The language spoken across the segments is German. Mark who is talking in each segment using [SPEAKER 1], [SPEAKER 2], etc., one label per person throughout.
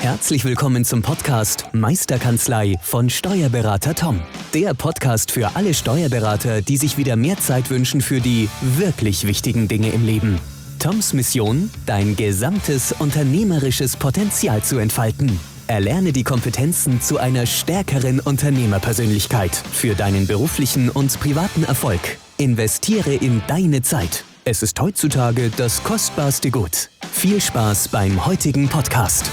[SPEAKER 1] Herzlich willkommen zum Podcast Meisterkanzlei von Steuerberater Tom. Der Podcast für alle Steuerberater, die sich wieder mehr Zeit wünschen für die wirklich wichtigen Dinge im Leben. Toms Mission, dein gesamtes unternehmerisches Potenzial zu entfalten. Erlerne die Kompetenzen zu einer stärkeren Unternehmerpersönlichkeit für deinen beruflichen und privaten Erfolg. Investiere in deine Zeit. Es ist heutzutage das kostbarste Gut. Viel Spaß beim heutigen Podcast.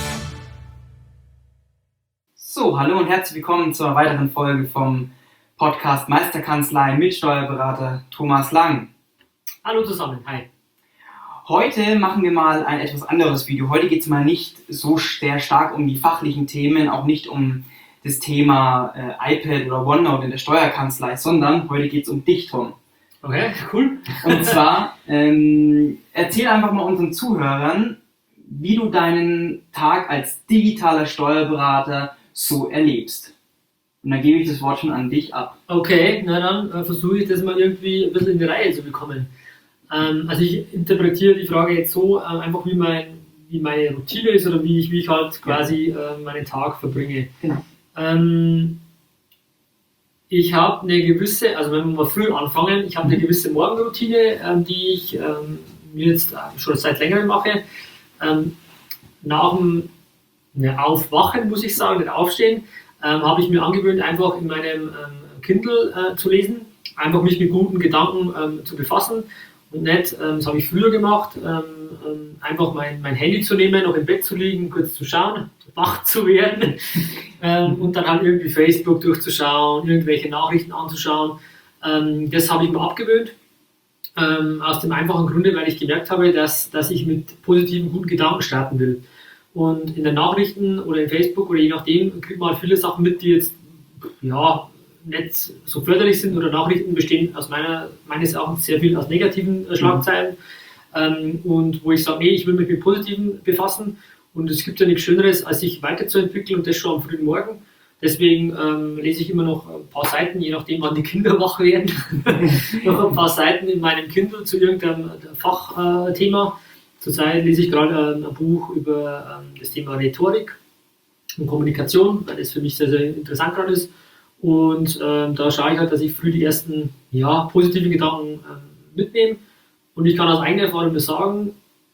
[SPEAKER 2] So, hallo und herzlich willkommen zur weiteren Folge vom Podcast Meisterkanzlei mit Steuerberater Thomas Lang.
[SPEAKER 3] Hallo zusammen, hi.
[SPEAKER 2] Heute machen wir mal ein etwas anderes Video. Heute geht es mal nicht so sehr stark um die fachlichen Themen, auch nicht um das Thema iPad oder OneNote in der Steuerkanzlei, sondern heute geht es um dich, Tom.
[SPEAKER 3] Okay, cool.
[SPEAKER 2] Und zwar, erzähl einfach mal unseren Zuhörern, wie du deinen Tag als digitaler Steuerberater so erlebst. Und dann gebe ich das Wort schon an dich ab.
[SPEAKER 3] Okay, na dann versuche ich das mal irgendwie ein bisschen in die Reihe zu bekommen. Also ich interpretiere die Frage jetzt so, einfach wie meine Routine ist oder wie ich halt quasi meinen Tag verbringe.
[SPEAKER 2] Genau.
[SPEAKER 3] Ich habe eine gewisse, also wenn wir mal früh anfangen, ich habe eine gewisse Morgenroutine, die ich mir jetzt schon seit längerem mache. Nach dem Aufwachen, muss ich sagen, nicht aufstehen, habe ich mir angewöhnt, einfach in meinem Kindle zu lesen, einfach mich mit guten Gedanken zu befassen und nicht, das habe ich früher gemacht, einfach mein Handy zu nehmen, noch im Bett zu liegen, kurz zu schauen, wach zu werden und dann halt irgendwie Facebook durchzuschauen, irgendwelche Nachrichten anzuschauen. Das habe ich mir abgewöhnt. Aus dem einfachen Grunde, weil ich gemerkt habe, dass ich mit positiven, guten Gedanken starten will. Und in den Nachrichten oder in Facebook oder je nachdem kriegt man halt viele Sachen mit, die jetzt nicht so förderlich sind, oder Nachrichten bestehen meines Erachtens sehr viel aus negativen Schlagzeilen. Und wo ich sage, nee, ich will mich mit Positiven befassen, und es gibt ja nichts Schöneres, als sich weiterzuentwickeln, und das schon am frühen Morgen. Deswegen lese ich immer noch ein paar Seiten, je nachdem wann die Kinder wach werden, noch ein paar Seiten in meinem Kindle zu irgendeinem Fachthema. Zurzeit lese ich gerade ein Buch über das Thema Rhetorik und Kommunikation, weil das für mich sehr, sehr interessant gerade ist. Und da schaue ich halt, dass ich früh die ersten positiven Gedanken mitnehme. Und ich kann aus eigener Erfahrung nur sagen,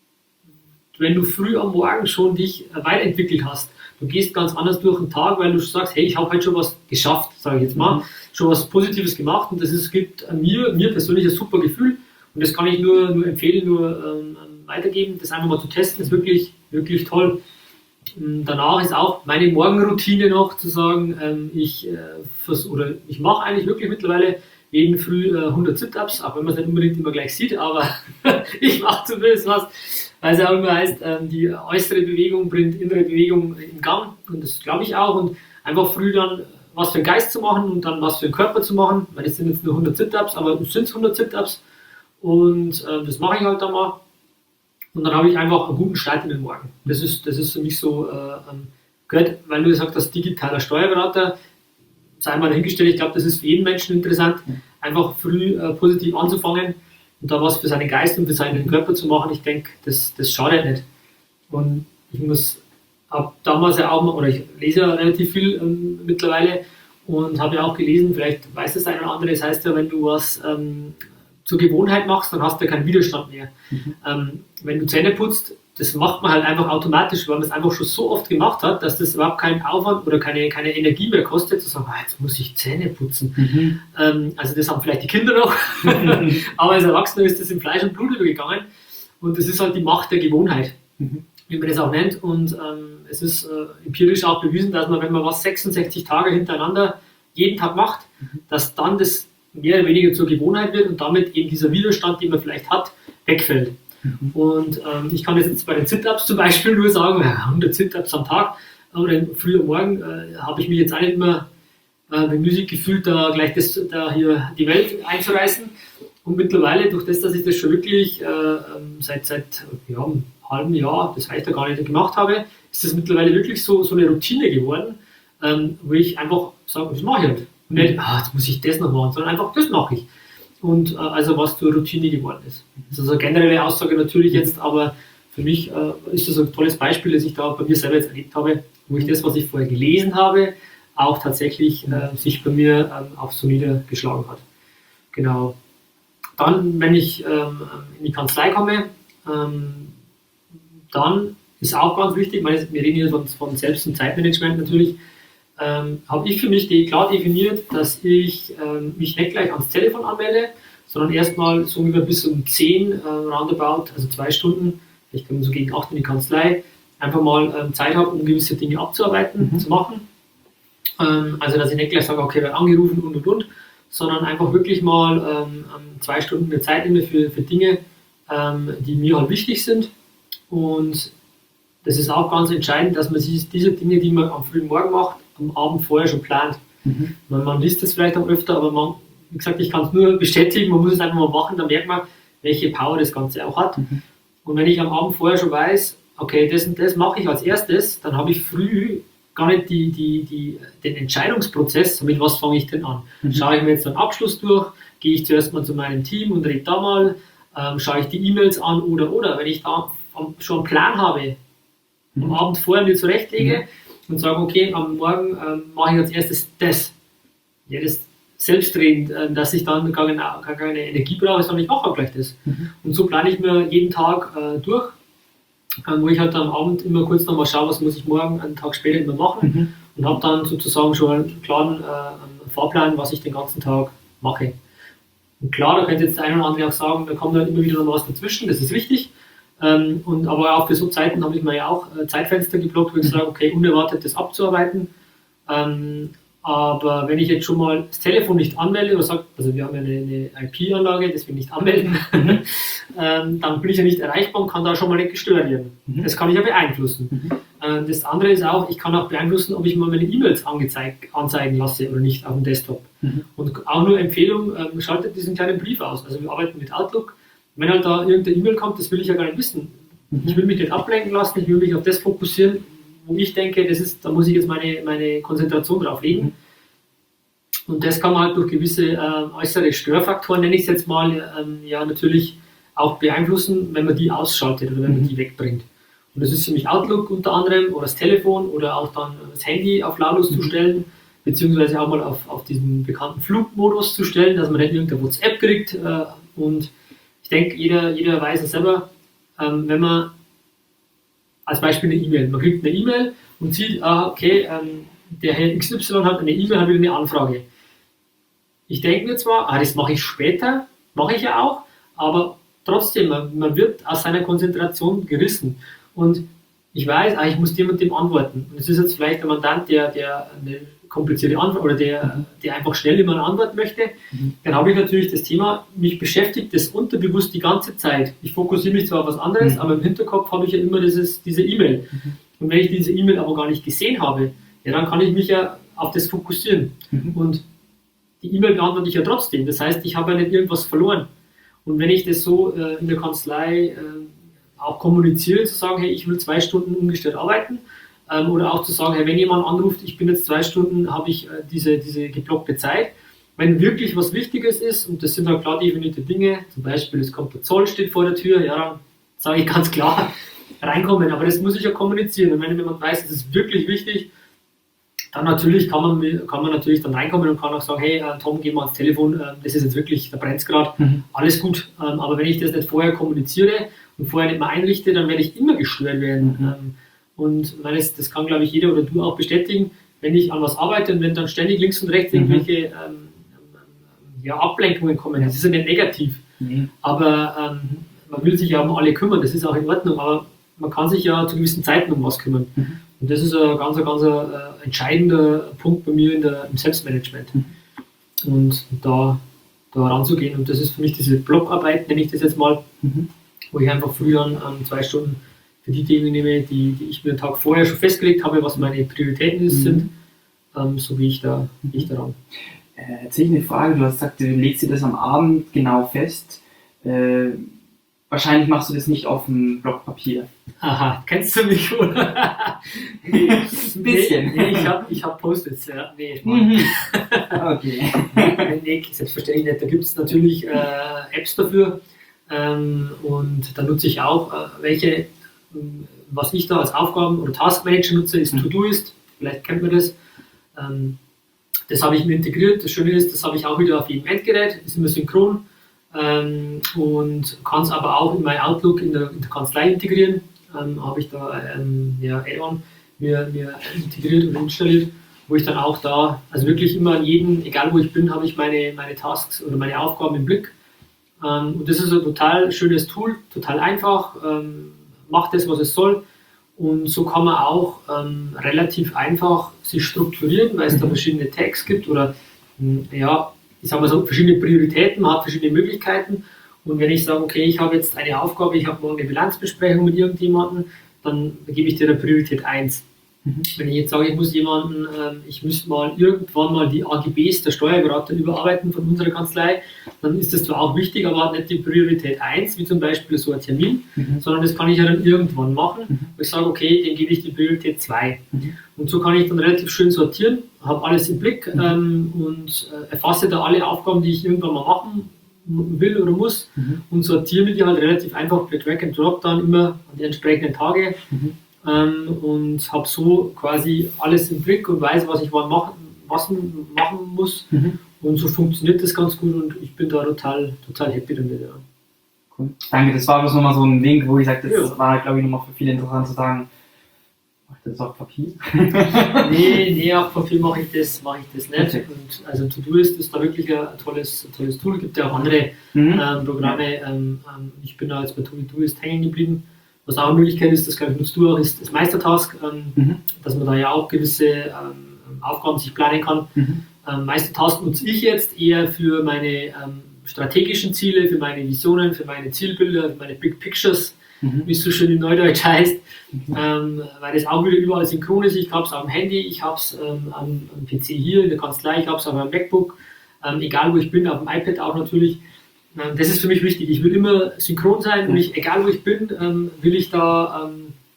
[SPEAKER 3] wenn du früh am Morgen schon dich weiterentwickelt hast, du gehst ganz anders durch den Tag, weil du sagst, hey, ich habe heute schon was geschafft, sage ich jetzt mal, schon was Positives gemacht, und das gibt mir persönlich ein super Gefühl, und das kann ich nur empfehlen, weitergeben, das einfach mal zu testen, ist wirklich, wirklich toll. Danach ist auch meine Morgenroutine noch zu sagen, ich mache eigentlich wirklich mittlerweile jeden Früh 100 Sit-Ups, auch wenn man es nicht unbedingt immer gleich sieht, aber ich mache zumindest was, weil es ja immer heißt, die äußere Bewegung bringt innere Bewegung in Gang, und das glaube ich auch, und einfach früh dann was für den Geist zu machen und dann was für den Körper zu machen, weil es sind jetzt nur 100 Sit-Ups, aber es sind 100 Sit-Ups, und das mache ich halt dann mal. Und dann habe ich einfach einen guten Start in den Morgen. Das ist für mich so gehört, weil du gesagt hast, digitaler Steuerberater, sei mal dahingestellt, ich glaube, das ist für jeden Menschen interessant, einfach früh positiv anzufangen und da was für seinen Geist und für seinen Körper zu machen. Ich denke, das schadet nicht. Und ich habe damals ja auch mal, oder ich lese ja relativ viel mittlerweile und habe ja auch gelesen, vielleicht weiß das eine oder andere, das heißt ja, wenn du was zur Gewohnheit machst, dann hast du keinen Widerstand mehr. Wenn du Zähne putzt, das macht man halt einfach automatisch, weil man es einfach schon so oft gemacht hat, dass das überhaupt keinen Aufwand oder keine Energie mehr kostet, zu sagen, jetzt muss ich Zähne putzen. Also das haben vielleicht die Kinder noch, aber als Erwachsener ist das in Fleisch und Blut übergegangen, und das ist halt die Macht der Gewohnheit, wie man das auch nennt, und es ist empirisch auch bewiesen, dass man, wenn man was 66 Tage hintereinander jeden Tag macht, dass dann das mehr oder weniger zur Gewohnheit wird und damit eben dieser Widerstand, den man vielleicht hat, wegfällt. Und ich kann das jetzt bei den Sit-Ups zum Beispiel nur sagen, 100 Sit-Ups am Tag oder früh am Morgen habe ich mich jetzt auch nicht immer bemüßigt gefühlt, da gleich hier die Welt einzureißen. Und mittlerweile, durch das, dass ich das schon wirklich seit einem halben Jahr, das reicht ja gar nicht, gemacht habe, ist das mittlerweile wirklich so eine Routine geworden, wo ich einfach sage, das mache ich halt. Und nicht, jetzt muss ich das noch machen, sondern einfach, das mache ich. Und also was zur Routine geworden ist. Das ist eine generelle Aussage natürlich jetzt, aber für mich ist das ein tolles Beispiel, das ich da bei mir selber jetzt erlebt habe, wo ich das, was ich vorher gelesen habe, auch tatsächlich sich bei mir auch so niedergeschlagen hat. Genau. Dann, wenn ich in die Kanzlei komme, dann ist auch ganz wichtig, wir reden hier von Selbst- und Zeitmanagement natürlich, habe ich für mich klar definiert, dass ich mich nicht gleich ans Telefon anmelde, sondern erstmal so ungefähr bis um 10 roundabout, also 2 Stunden, ich komme so gegen 8 in die Kanzlei, einfach mal Zeit habe, um gewisse Dinge abzuarbeiten, zu machen. Also dass ich nicht gleich sage, okay, werde angerufen und, sondern einfach wirklich mal 2 Stunden mir Zeit nehme für Dinge, die mir halt wichtig sind. Und das ist auch ganz entscheidend, dass man sich diese Dinge, die man am frühen Morgen macht, am Abend vorher schon plant. Man liest das vielleicht auch öfter, aber wie gesagt, ich kann es nur bestätigen, man muss es einfach mal machen, dann merkt man, welche Power das Ganze auch hat. Und wenn ich am Abend vorher schon weiß, okay, das und das mache ich als erstes, dann habe ich früh gar nicht den Entscheidungsprozess, mit was fange ich denn an. Schaue ich mir jetzt einen Abschluss durch, gehe ich zuerst mal zu meinem Team und rede da mal, schaue ich die E-Mails an oder. Wenn ich da schon einen Plan habe, am Abend vorher mir zurechtlege und sage, okay, am Morgen mache ich als erstes das. Ja, das selbstredend, dass ich dann gar keine Energie brauche, sondern ich mache auch gleich das. Und so plane ich mir jeden Tag durch, wo ich halt am Abend immer kurz nochmal schaue, was muss ich morgen, einen Tag später immer machen und habe dann sozusagen schon einen klaren Fahrplan, was ich den ganzen Tag mache. Und klar, da könnte jetzt der eine oder andere auch sagen, da kommt dann immer wieder noch was dazwischen, das ist richtig. Aber auch für so Zeiten habe ich mir ja auch Zeitfenster geblockt, wo ich sage, okay, unerwartet das abzuarbeiten. Aber wenn ich jetzt schon mal das Telefon nicht anmelde oder sage, also wir haben ja eine IP-Anlage, das wir nicht anmelden, dann bin ich ja nicht erreichbar und kann da schon mal nicht gestört werden. Das kann ich ja beeinflussen. Das andere ist auch, ich kann auch beeinflussen, ob ich mal meine E-Mails anzeigen lasse oder nicht auf dem Desktop. Und auch nur Empfehlung, schaltet diesen kleinen Brief aus. Also wir arbeiten mit Outlook. Wenn halt da irgendeine E-Mail kommt, das will ich ja gar nicht wissen. Ich will mich nicht ablenken lassen, ich will mich auf das fokussieren, wo ich denke, da muss ich jetzt meine Konzentration drauf legen. Und das kann man halt durch gewisse äußere Störfaktoren, nenne ich es jetzt mal, natürlich auch beeinflussen, wenn man die ausschaltet oder wenn man die wegbringt. Und das ist für mich Outlook unter anderem oder das Telefon oder auch dann das Handy auf lautlos zu stellen, beziehungsweise auch mal auf diesen bekannten Flugmodus zu stellen, dass man nicht irgendeine WhatsApp kriegt. Und ich denke, jeder weiß es selber, wenn man als Beispiel eine E-Mail, man kriegt eine E-Mail und sieht, okay, der Herr XY hat eine E-Mail, hat wieder eine Anfrage. Ich denke mir zwar, das mache ich später, mache ich ja auch, aber trotzdem, man wird aus seiner Konzentration gerissen. Und ich weiß, ich muss dem und dem antworten. Und es ist jetzt vielleicht ein Mandant, der eine komplizierte Antwort oder der einfach schnell immer eine Antwort möchte. Dann habe ich natürlich das Thema, mich beschäftigt das unterbewusst die ganze Zeit. Ich fokussiere mich zwar auf was anderes, aber im Hinterkopf habe ich ja immer diese E-Mail. Und wenn ich diese E-Mail aber gar nicht gesehen habe, ja, dann kann ich mich ja auf das fokussieren. Und die E-Mail beantworte ich ja trotzdem. Das heißt, ich habe ja nicht irgendwas verloren. Und wenn ich das so in der Kanzlei auch kommuniziere, zu sagen, hey, ich will 2 Stunden ungestört arbeiten, oder auch zu sagen, hey, wenn jemand anruft, ich bin jetzt 2 Stunden, habe ich diese geblockte Zeit. Wenn wirklich was Wichtiges ist, und das sind dann klar definierte Dinge, zum Beispiel, es kommt der Zoll, steht vor der Tür, ja, dann sage ich ganz klar, reinkommen. Aber das muss ich ja kommunizieren. Und wenn jemand weiß, es ist wirklich wichtig, dann natürlich kann man natürlich dann reinkommen und kann auch sagen, hey, Tom, geh mal ans Telefon, das ist jetzt wirklich, da brennt es gerade, alles gut. Aber wenn ich das nicht vorher kommuniziere und vorher nicht mal einrichte, dann werde ich immer gestört werden. Und das kann, glaube ich, jeder oder du auch bestätigen, wenn ich an was arbeite und wenn dann ständig links und rechts irgendwelche Ablenkungen kommen, das ist ja nicht negativ, aber man will sich ja um alle kümmern, das ist auch in Ordnung, aber man kann sich ja zu gewissen Zeiten um was kümmern. Und das ist ein ganz entscheidender Punkt bei mir im Selbstmanagement. Und da ranzugehen. Und das ist für mich diese Blockarbeit, nenne ich das jetzt mal, wo ich einfach früh an 2 Stunden für die Dinge nehme, die ich mir einen Tag vorher schon festgelegt habe, was meine Prioritäten sind, so wie ich da ran.
[SPEAKER 2] Jetzt sehe ich eine Frage, du hast gesagt, du legst dir das am Abend genau fest. Wahrscheinlich machst du das nicht auf dem Block Papier.
[SPEAKER 3] Aha, kennst du mich, oder?
[SPEAKER 2] Nee, ein bisschen.
[SPEAKER 3] Nee, ich hab Post-its, ja. Nee,
[SPEAKER 2] okay.
[SPEAKER 3] Nee, selbstverständlich nicht. Da gibt es natürlich Apps dafür und da nutze ich auch welche, was ich da als Aufgaben- oder Taskmanager nutze, ist Todoist. Vielleicht kennt man das. Das habe ich mir integriert. Das Schöne ist, das habe ich auch wieder auf jedem Endgerät, ist immer synchron und kann es aber auch in mein Outlook in der Kanzlei integrieren. Habe ich da Add-on mir integriert und installiert, wo ich dann auch da, also wirklich immer an jedem, egal wo ich bin, habe ich meine Tasks oder meine Aufgaben im Blick. Und das ist ein total schönes Tool, total einfach, macht das, was es soll. Und so kann man auch relativ einfach sich strukturieren, weil es da verschiedene Tags gibt oder ich sage mal so, verschiedene Prioritäten, man hat verschiedene Möglichkeiten. Und wenn ich sage, okay, ich habe jetzt eine Aufgabe, ich habe morgen eine Bilanzbesprechung mit irgendjemandem, dann gebe ich dir eine Priorität 1. Wenn ich jetzt sage, ich müsste mal irgendwann mal die AGBs der Steuerberater überarbeiten von unserer Kanzlei, dann ist das zwar auch wichtig, aber hat nicht die Priorität 1, wie zum Beispiel so ein Termin, sondern das kann ich ja dann irgendwann machen, wo ich sage, okay, dem gebe ich die Priorität 2. Und so kann ich dann relativ schön sortieren, habe alles im Blick und erfasse da alle Aufgaben, die ich irgendwann mal machen will oder muss und sortiere mir die halt relativ einfach per Drag and Drop dann immer an die entsprechenden Tage. Und habe so quasi alles im Blick und weiß, was ich wann machen muss. Und so funktioniert das ganz gut und ich bin da total happy damit. Ja.
[SPEAKER 2] Cool. Danke, das war bloß nochmal so ein Link, wo ich sage, das war, glaube ich, nochmal für viele interessant zu sagen, mache ich das auf Papier?
[SPEAKER 3] nee, auf Papier mache ich das nicht. Okay. Und also Todoist ist da wirklich ein tolles Tool. Es gibt ja auch andere Programme. Ich bin da jetzt bei Todoist hängen geblieben. Was auch eine Möglichkeit ist, das glaube ich nutzt du auch, ist das Meistertask, dass man da ja auch gewisse Aufgaben sich planen kann. Meistertask nutze ich jetzt eher für meine strategischen Ziele, für meine Visionen, für meine Zielbilder, für meine Big Pictures, wie es so schön in Neudeutsch heißt, weil das auch wieder überall synchron ist. Ich habe es auf dem Handy, ich habe es am PC hier in der Kanzlei, ich habe es auf meinem MacBook, egal wo ich bin, auf dem iPad auch natürlich. Das ist für mich wichtig. Ich will immer synchron sein und egal wo ich bin, will ich da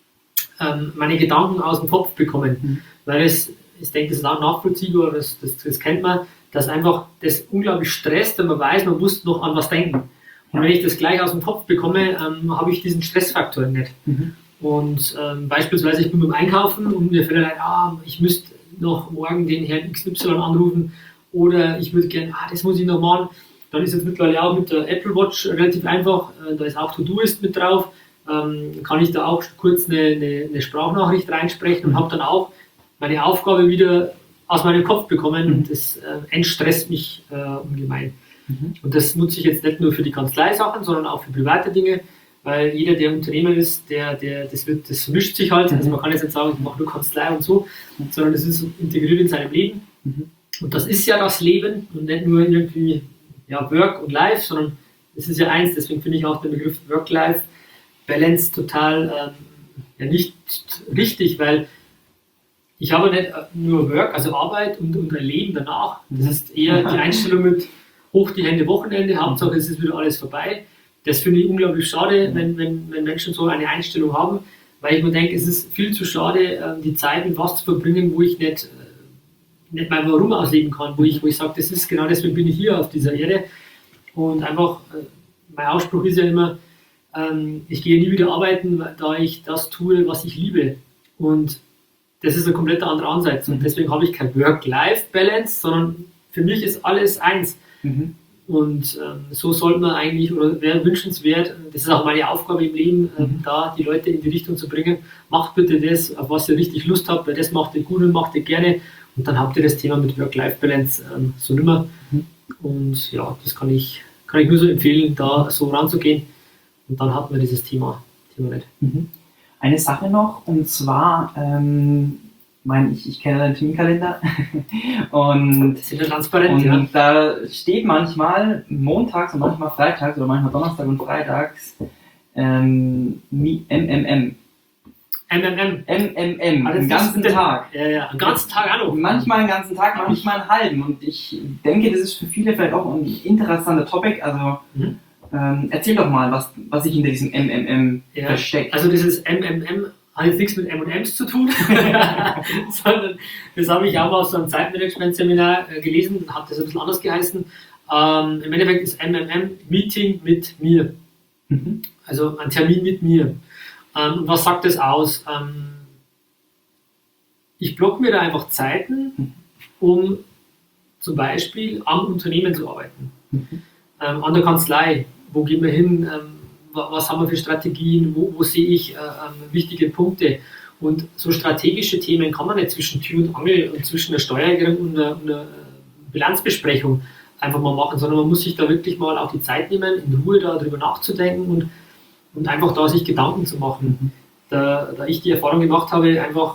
[SPEAKER 3] meine Gedanken aus dem Kopf bekommen. Weil ich denke, das ist auch nachvollziehbar, das kennt man, dass einfach das unglaublich stresst, wenn man weiß, man muss noch an was denken. Und wenn ich das gleich aus dem Kopf bekomme, habe ich diesen Stressfaktor nicht. Und beispielsweise, ich bin beim Einkaufen und mir fällt ein, ich müsste noch morgen den Herrn XY anrufen oder ich würde gerne, das muss ich noch machen. Dann ist jetzt mittlerweile auch mit der Apple Watch relativ einfach, da ist auch Todoist mit drauf, kann ich da auch kurz eine Sprachnachricht reinsprechen und habe dann auch meine Aufgabe wieder aus meinem Kopf bekommen und das entstresst mich ungemein. Und das nutze ich jetzt nicht nur für die Kanzleisachen, sondern auch für private Dinge, weil jeder, der Unternehmer ist, das vermischt sich halt, also man kann jetzt nicht sagen, ich mache nur Kanzlei und so, sondern das ist integriert in seinem Leben und das ist ja das Leben und nicht nur irgendwie Work und Life, sondern es ist ja eins, deswegen finde ich auch den Begriff Work-Life-Balance total nicht richtig, weil ich habe nicht nur Work, also Arbeit und ein Leben danach. Das ist eher die Einstellung mit hoch die Hände Wochenende, Hauptsache es ist wieder alles vorbei. Das finde ich unglaublich schade, wenn Menschen so eine Einstellung haben, weil ich mir denke, es ist viel zu schade, die Zeit mit was zu verbringen, wo ich nicht mein Warum ausleben kann, wo ich sage, das ist genau deswegen bin ich hier auf dieser Erde und einfach, mein Ausspruch ist ja immer, ich gehe nie wieder arbeiten, da ich das tue, was ich liebe und das ist ein komplett anderer Ansatz und deswegen habe ich kein Work-Life-Balance, sondern für mich ist alles eins und so sollte man eigentlich, oder wäre wünschenswert, das ist auch meine Aufgabe im Leben, da die Leute in die Richtung zu bringen, macht bitte das, auf was ihr richtig Lust habt, weil das macht ihr gut und macht ihr gerne. Und dann habt ihr das Thema mit Work-Life-Balance so nimmer. Und ja, das kann ich nur so empfehlen, da so ranzugehen. Und dann hat man dieses Thema nicht.
[SPEAKER 2] Eine Sache noch, und zwar, ich kenne deinen Terminkalender und,
[SPEAKER 3] das ist ja transparent,
[SPEAKER 2] da steht manchmal montags und manchmal freitags oder manchmal Donnerstag und freitags MMM. Den ganzen Tag.
[SPEAKER 3] Ja, den ganzen Tag auch noch.
[SPEAKER 2] Manchmal den ganzen Tag, manchmal einen halben. Und ich denke, das ist für viele vielleicht auch ein interessanter Topic. Also erzähl doch mal, was sich hinter diesem MMM versteckt.
[SPEAKER 3] Also dieses MMM hat jetzt nichts mit M&M's zu tun, sondern das habe ich auch mal aus so einem Zeitmanagement-Seminar gelesen, hat das ein bisschen anders geheißen. Im Endeffekt ist MMM Meeting mit mir. Also ein Termin mit mir. Was sagt das aus? Ich blocke mir da einfach Zeiten, um zum Beispiel am Unternehmen zu arbeiten. An der Kanzlei, wo gehen wir hin, was haben wir für Strategien, wo sehe ich wichtige Punkte. Und so strategische Themen kann man nicht zwischen Tür und Angel und zwischen der Steuererklärung und einer Bilanzbesprechung einfach mal machen, sondern man muss sich da wirklich mal auch die Zeit nehmen, in Ruhe darüber nachzudenken und einfach da sich Gedanken zu machen. Da ich die Erfahrung gemacht habe, einfach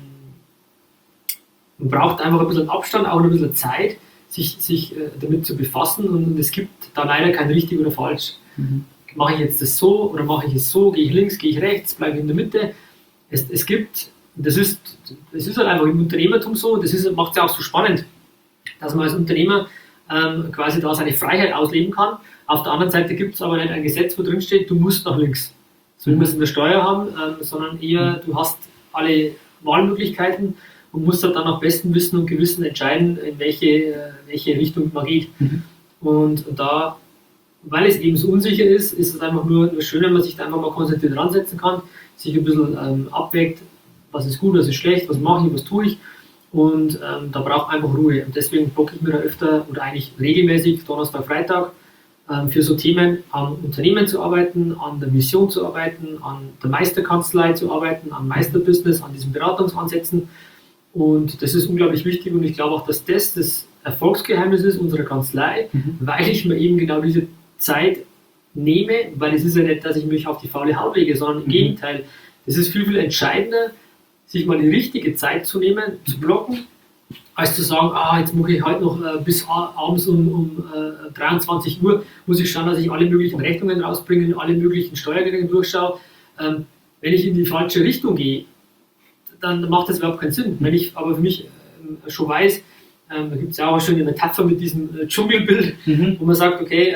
[SPEAKER 3] man braucht einfach ein bisschen Abstand, auch ein bisschen Zeit, sich damit zu befassen, und es gibt da leider kein richtig oder falsch. Mache ich jetzt das so oder mache ich es so, gehe ich links, gehe ich rechts, bleibe ich in der Mitte. Es gibt, das ist halt einfach im Unternehmertum so, das macht es ja auch so spannend, dass man als Unternehmer quasi da seine Freiheit ausleben kann. Auf der anderen Seite gibt es aber nicht ein Gesetz, wo drin steht, du musst nach links. So wie wir es in der Steuer haben, sondern eher, du hast alle Wahlmöglichkeiten und musst halt dann nach bestem Wissen und Gewissen entscheiden, in welche Richtung man geht. Und da, weil es eben so unsicher ist, ist es einfach nur schön, wenn man sich da einfach mal konzentriert ransetzen kann, sich ein bisschen abwägt, was ist gut, was ist schlecht, was mache ich, was tue ich. Und da braucht einfach Ruhe. Und deswegen blocke ich mir da öfter oder eigentlich regelmäßig Donnerstag, Freitag für so Themen, am Unternehmen zu arbeiten, an der Mission zu arbeiten, an der Meisterkanzlei zu arbeiten, am Meisterbusiness, an diesen Beratungsansätzen. Und das ist unglaublich wichtig, und ich glaube auch, dass das Erfolgsgeheimnis ist unserer Kanzlei, weil ich mir eben genau diese Zeit nehme, weil es ist ja nicht, dass ich mich auf die faule Haut lege, sondern im Gegenteil. Es ist viel, viel entscheidender, sich mal die richtige Zeit zu nehmen, zu blocken, als zu sagen, jetzt mache ich heute noch bis abends um 23 Uhr, muss ich schauen, dass ich alle möglichen Rechnungen rausbringe, alle möglichen Steuergelder durchschaue. Wenn ich in die falsche Richtung gehe, dann macht das überhaupt keinen Sinn. Wenn ich aber für mich schon weiß, da gibt es ja auch schon eine Metapher mit diesem Dschungelbild, wo man sagt, okay,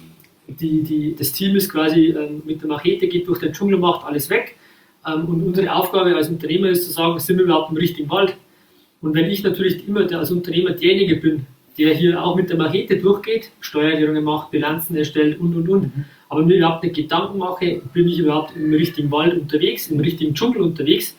[SPEAKER 3] das Team ist quasi mit der Machete, geht durch den Dschungel, macht alles weg. Und unsere Aufgabe als Unternehmer ist zu sagen, sind wir überhaupt im richtigen Wald? Und wenn ich natürlich immer als Unternehmer derjenige bin, der hier auch mit der Machete durchgeht, Steuererklärungen macht, Bilanzen erstellt und, aber mir überhaupt nicht Gedanken mache, bin ich überhaupt im richtigen Wald unterwegs, im richtigen Dschungel unterwegs,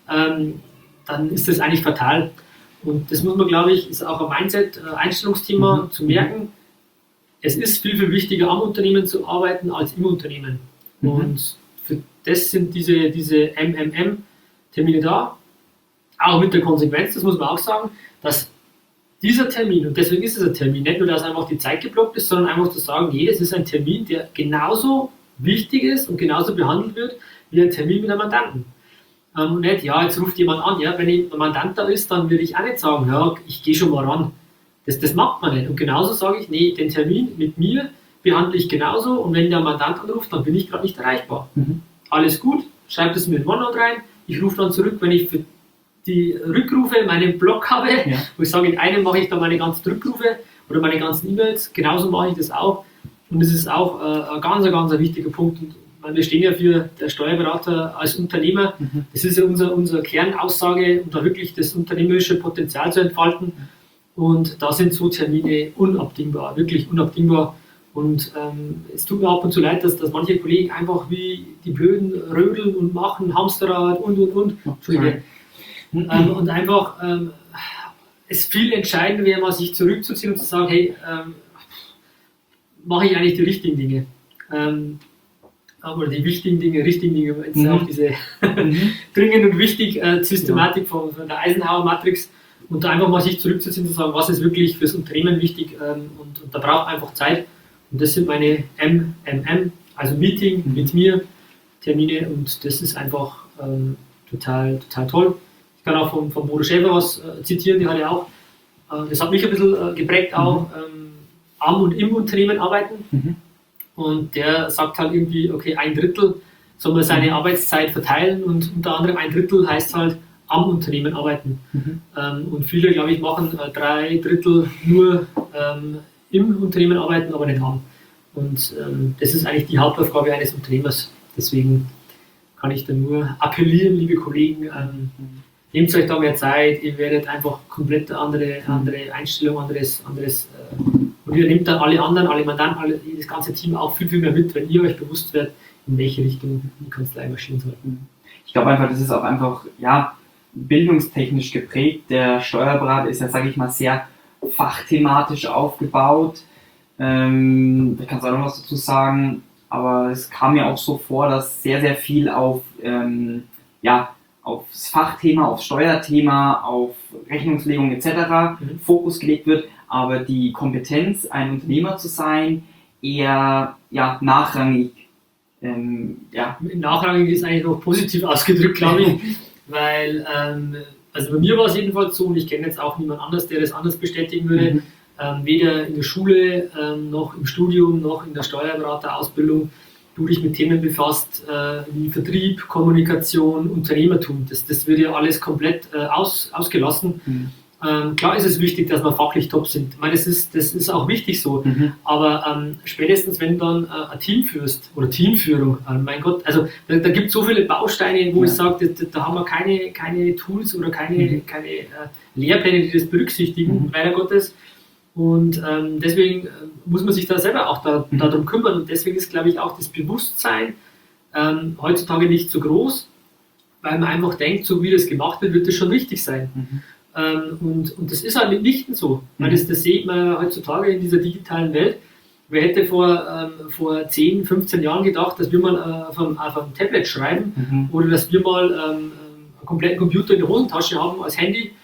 [SPEAKER 3] dann ist das eigentlich fatal. Und das muss man, glaube ich, ist auch ein Mindset, Einstellungsthema zu merken. Es ist viel, viel wichtiger, am Unternehmen zu arbeiten, als im Unternehmen. Und für das sind diese MMM-Termine da. Auch mit der Konsequenz, das muss man auch sagen, dass dieser Termin, und deswegen ist es ein Termin, nicht nur, dass einfach die Zeit geblockt ist, sondern einfach zu sagen, das ist ein Termin, der genauso wichtig ist und genauso behandelt wird, wie ein Termin mit einem Mandanten. Und nicht, jetzt ruft jemand an, wenn ein Mandant da ist, dann würde ich auch nicht sagen, ich gehe schon mal ran. Das macht man nicht. Und genauso sage ich, den Termin mit mir behandle ich genauso, und wenn der Mandant anruft, dann bin ich gerade nicht erreichbar. Alles gut, schreibt es mir in OneNote rein, ich rufe dann zurück, wenn ich für die Rückrufe meinen Blog habe, wo ich sage, in einem mache ich dann meine ganzen Rückrufe oder meine ganzen E-Mails, genauso mache ich das auch. Und das ist auch ein ganz wichtiger Punkt. Und wir stehen ja für der Steuerberater als Unternehmer, das ist ja unsere Kernaussage, um da wirklich das unternehmerische Potenzial zu entfalten. Und da sind so Termine unabdingbar, wirklich unabdingbar. Und es tut mir ab und zu leid, dass manche Kollegen einfach wie die Blöden rödeln und machen, Hamsterrad und. Entschuldige. Und einfach es viel entscheidender wäre, mal sich zurückzuziehen und zu sagen, hey, mache ich eigentlich die richtigen Dinge? Oder die wichtigen Dinge, richtigen Dinge, jetzt auch diese dringend und wichtig Systematik von der Eisenhower-Matrix, und da einfach mal sich zurückzuziehen und zu sagen, was ist wirklich fürs Unternehmen wichtig, und da braucht einfach Zeit. Und das sind meine MMM, also Meeting mit mir, Termine, und das ist einfach total toll. Ich kann auch von Bodo Schäfer was zitieren, die hat ja auch, das hat mich ein bisschen geprägt auch, am und im Unternehmen arbeiten. Und der sagt halt irgendwie, okay, 1/3 soll man seine Arbeitszeit verteilen, und unter anderem 1/3 heißt halt am Unternehmen arbeiten. Und viele, glaube ich, machen 3/3 nur im Unternehmen arbeiten, aber nicht am. Und das ist eigentlich die Hauptaufgabe eines Unternehmers. Deswegen kann ich da nur appellieren, liebe Kollegen, nehmt euch da mehr Zeit, ihr werdet einfach komplett andere Einstellung, anderes und ihr nehmt dann alle anderen, alle Mandanten, das ganze Team auch viel mehr mit, wenn ihr euch bewusst werdet, in welche Richtung die Kanzlei marschieren soll.
[SPEAKER 2] Ich glaube einfach, das ist auch einfach, ja, bildungstechnisch geprägt. Der Steuerberater ist ja, sage ich mal, sehr fachthematisch aufgebaut. Da kannst du auch noch was dazu sagen, aber es kam mir auch so vor, dass sehr, sehr viel auf, aufs Fachthema, aufs Steuerthema, auf Rechnungslegung etc. Fokus gelegt wird, aber die Kompetenz, ein Unternehmer zu sein, eher nachrangig.
[SPEAKER 3] Nachrangig ist eigentlich noch positiv ausgedrückt, glaube ich, weil also bei mir war es jedenfalls so, und ich kenne jetzt auch niemand anders, der das anders bestätigen würde, weder in der Schule, noch im Studium, noch in der Steuerberaterausbildung du dich mit Themen befasst, wie Vertrieb, Kommunikation, Unternehmertum. Das wird ja alles komplett ausgelassen. Klar ist es wichtig, dass wir fachlich top sind. Ich meine, das ist auch wichtig so. Aber spätestens, wenn du dann ein Team führst oder Teamführung, mein Gott, also da gibt es so viele Bausteine, wo ich sage, da haben wir keine Tools oder keine Lehrpläne, die das berücksichtigen, leider Gottes. Und deswegen muss man sich da selber auch darum kümmern. Und deswegen ist, glaube ich, auch das Bewusstsein heutzutage nicht so groß, weil man einfach denkt, so wie das gemacht wird, wird das schon richtig sein. Und das ist halt mitnichten so. Weil das sieht man heutzutage in dieser digitalen Welt. Wer hätte vor 10, 15 Jahren gedacht, dass wir mal auf einem Tablet schreiben oder dass wir mal einen kompletten Computer in der Hosentasche haben als Handy.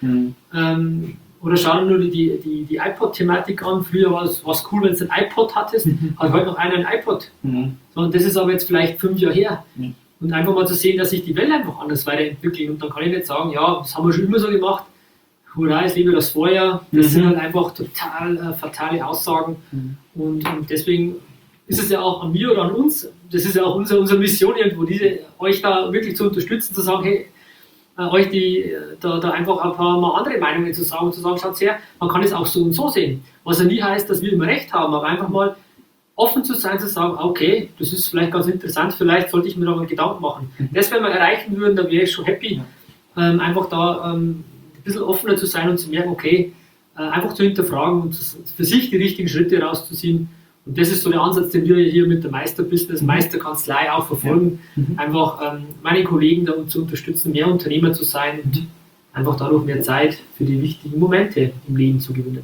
[SPEAKER 3] Oder schau dir nur die iPod-Thematik an. Früher war es cool, wenn du ein iPod hattest, hat heute noch einer ein iPod. So, und das ist aber jetzt vielleicht 5 Jahre her. Und einfach mal zu sehen, dass sich die Welt einfach anders weiterentwickelt. Und dann kann ich nicht sagen, ja, das haben wir schon immer so gemacht. Hurra, ich liebe das Vorjahr. Das sind halt einfach total fatale Aussagen. Und deswegen ist es ja auch an mir oder an uns, das ist ja auch unsere Mission irgendwo, euch da wirklich zu unterstützen, zu sagen, hey, euch da einfach ein paar mal andere Meinungen zu sagen, schaut her, man kann es auch so und so sehen. Was ja nie heißt, dass wir immer recht haben, aber einfach mal offen zu sein, zu sagen, okay, das ist vielleicht ganz interessant, vielleicht sollte ich mir da mal Gedanken machen. Das, wenn wir erreichen würden, dann wäre ich schon happy. Einfach da ein bisschen offener zu sein und zu merken, okay, einfach zu hinterfragen und für sich die richtigen Schritte rauszuziehen. Und das ist so der Ansatz, den wir hier mit der Meisterbusiness, Meisterkanzlei auch verfolgen. Einfach meine Kollegen da zu unterstützen, mehr Unternehmer zu sein und einfach dadurch mehr Zeit für die wichtigen Momente im Leben zu gewinnen.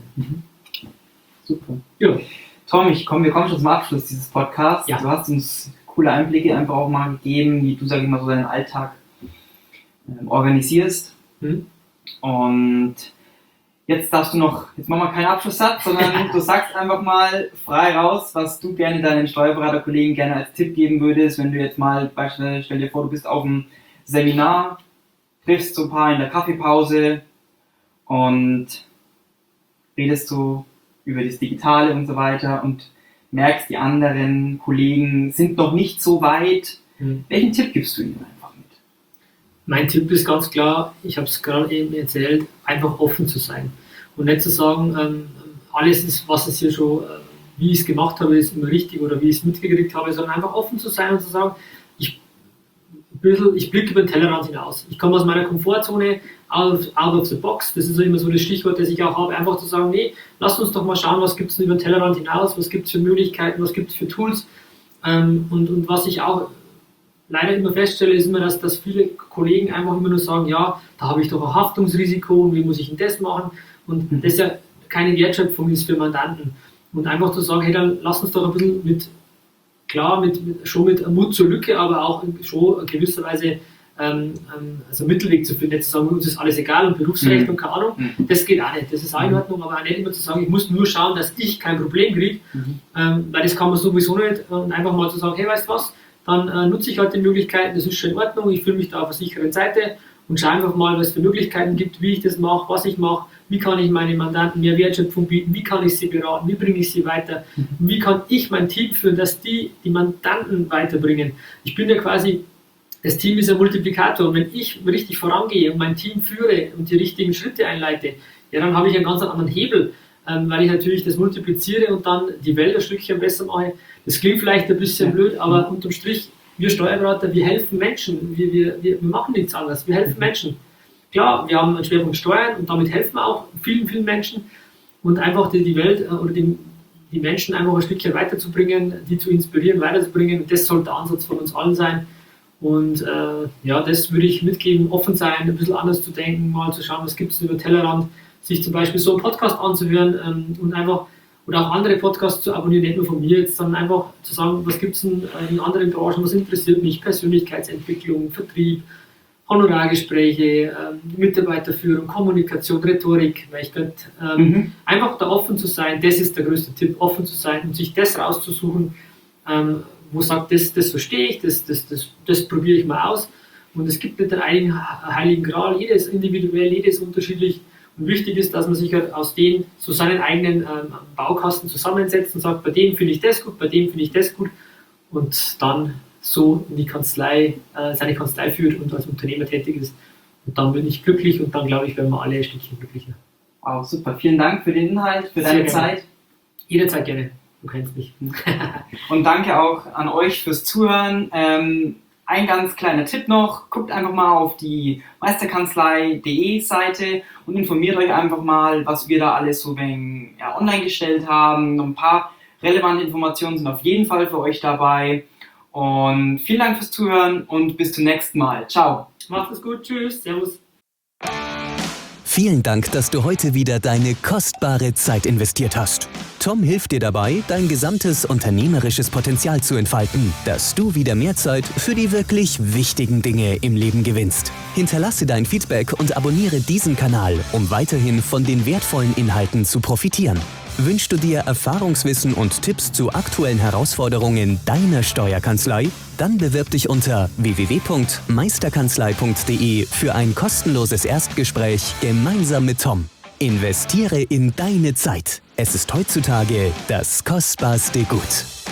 [SPEAKER 2] Super.
[SPEAKER 3] Ja.
[SPEAKER 2] Tom, wir kommen schon zum Abschluss dieses Podcasts.
[SPEAKER 3] Ja.
[SPEAKER 2] Du hast uns coole Einblicke einfach auch mal gegeben, wie du, sag ich mal, so deinen Alltag organisierst. Und jetzt machen wir keinen Abschlusssatz, sondern du sagst einfach mal frei raus, was du gerne deinen Steuerberaterkollegen gerne als Tipp geben würdest, wenn du jetzt mal, beispielsweise, stell dir vor, du bist auf einem Seminar, triffst so ein paar in der Kaffeepause und redest so über das Digitale und so weiter und merkst, die anderen Kollegen sind noch nicht so weit. Welchen Tipp gibst du ihnen einfach mit?
[SPEAKER 3] Mein Tipp ist ganz klar, ich habe es gerade eben erzählt, einfach offen zu sein. Und nicht zu sagen, alles ist, was es hier schon, wie ich es gemacht habe, ist immer richtig oder wie ich es mitgekriegt habe, sondern einfach offen zu sein und zu sagen, ich blicke über den Tellerrand hinaus. Ich komme aus meiner Komfortzone, out of the box. Das ist immer so das Stichwort, das ich auch habe, einfach zu sagen, nee, lasst uns doch mal schauen, was gibt es über den Tellerrand hinaus, was gibt es für Möglichkeiten, was gibt es für Tools. Und was ich auch leider immer feststelle, ist immer, dass viele Kollegen einfach immer nur sagen, ja, da habe ich doch ein Haftungsrisiko und wie muss ich denn das machen? Und das ja keine Wertschöpfung ist für Mandanten. Und einfach zu sagen, hey, dann lass uns doch ein bisschen mit Mut zur Lücke, aber auch schon in gewisser Weise also Mittelweg zu finden, nicht zu sagen, uns ist alles egal und Berufsrecht und keine Ahnung, das geht auch nicht, das ist auch in Ordnung, aber auch nicht immer zu sagen, ich muss nur schauen, dass ich kein Problem kriege, weil das kann man sowieso nicht, und einfach mal zu sagen, hey, weißt du was, dann nutze ich halt die Möglichkeiten, das ist schon in Ordnung, ich fühle mich da auf der sicheren Seite und schaue einfach mal, was es für Möglichkeiten gibt, wie ich das mache, was ich mache, wie kann ich meinen Mandanten mehr Wertschöpfung bieten, wie kann ich sie beraten, wie bringe ich sie weiter, wie kann ich mein Team führen, dass die Mandanten weiterbringen. Ich bin ja quasi, das Team ist ein Multiplikator, und wenn ich richtig vorangehe und mein Team führe und die richtigen Schritte einleite, ja, dann habe ich einen ganz anderen Hebel, weil ich natürlich das multipliziere und dann die Welt ein Stückchen besser mache. Das klingt vielleicht ein bisschen blöd, aber unterm Strich, wir Steuerberater, wir helfen Menschen, wir machen nichts anderes, wir helfen Menschen. Klar, wir haben einen Schwerpunkt Steuern und damit helfen wir auch vielen, vielen Menschen und einfach die Welt oder die die Menschen einfach ein Stückchen weiterzubringen, die zu inspirieren, weiterzubringen. Und das sollte der Ansatz von uns allen sein. Und das würde ich mitgeben, offen sein, ein bisschen anders zu denken, mal zu schauen, was gibt es über Tellerrand, sich zum Beispiel so einen Podcast anzuhören und einfach, oder auch andere Podcasts zu abonnieren, nicht nur von mir jetzt, sondern einfach zu sagen, was gibt es in anderen Branchen, was interessiert mich, Persönlichkeitsentwicklung, Vertrieb, Honorargespräche, Mitarbeiterführung, Kommunikation, Rhetorik, weil ich könnte einfach da offen zu sein, das ist der größte Tipp, offen zu sein und sich das rauszusuchen, wo sagt, das verstehe ich, das probiere ich mal aus. Und es gibt nicht den heiligen Gral, jedes individuell, jedes unterschiedlich. Und wichtig ist, dass man sich halt aus den so seinen eigenen Baukasten zusammensetzt und sagt, bei dem finde ich das gut, bei dem finde ich das gut. Und dann so in die Kanzlei, seine Kanzlei führt und als Unternehmer tätig ist. Und dann bin ich glücklich und dann, glaube ich, werden wir alle ein Stückchen glücklicher.
[SPEAKER 2] Wow, super. Vielen Dank für den Inhalt, für deine Zeit.
[SPEAKER 3] Jederzeit gerne. Du kennst mich.
[SPEAKER 2] Und danke auch an euch fürs Zuhören. Ein ganz kleiner Tipp noch, guckt einfach mal auf die meisterkanzlei.de Seite und informiert euch einfach mal, was wir da alles so online gestellt haben. Ein paar relevante Informationen sind auf jeden Fall für euch dabei. Und vielen Dank fürs Zuhören und bis zum nächsten Mal. Ciao.
[SPEAKER 3] Macht es gut. Tschüss. Servus.
[SPEAKER 1] Vielen Dank, dass du heute wieder deine kostbare Zeit investiert hast. Tom hilft dir dabei, dein gesamtes unternehmerisches Potenzial zu entfalten, dass du wieder mehr Zeit für die wirklich wichtigen Dinge im Leben gewinnst. Hinterlasse dein Feedback und abonniere diesen Kanal, um weiterhin von den wertvollen Inhalten zu profitieren. Wünschst du dir Erfahrungswissen und Tipps zu aktuellen Herausforderungen deiner Steuerkanzlei? Dann bewirb dich unter www.meisterkanzlei.de für ein kostenloses Erstgespräch gemeinsam mit Tom. Investiere in deine Zeit. Es ist heutzutage das kostbarste Gut.